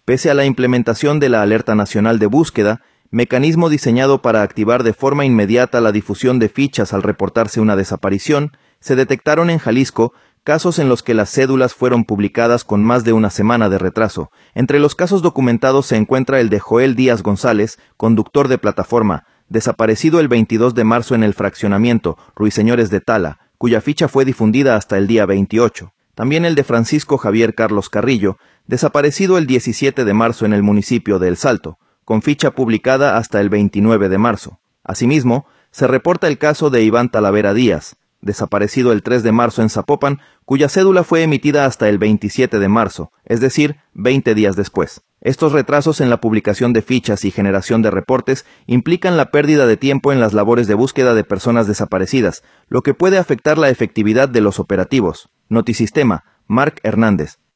Pese a la implementación de la Alerta Nacional de Búsqueda, mecanismo diseñado para activar de forma inmediata la difusión de fichas al reportarse una desaparición, se detectaron en Jalisco casos en los que las cédulas fueron publicadas con más de una semana de retraso. Entre los casos documentados se encuentra el de Joel Díaz González, conductor de plataforma, desaparecido el 22 de marzo en el fraccionamiento Ruiseñores de Tala, cuya ficha fue difundida hasta el día 28. También el de Francisco Javier Carlos Carrillo, desaparecido el 17 de marzo en el municipio de El Salto, con ficha publicada hasta el 29 de marzo. Asimismo, se reporta el caso de Iván Talavera Díaz, desaparecido el 3 de marzo en Zapopan, cuya cédula fue emitida hasta el 27 de marzo, es decir, 20 días después. Estos retrasos en la publicación de fichas y generación de reportes implican la pérdida de tiempo en las labores de búsqueda de personas desaparecidas, lo que puede afectar la efectividad de los operativos. Notisistema, Marc Hernández.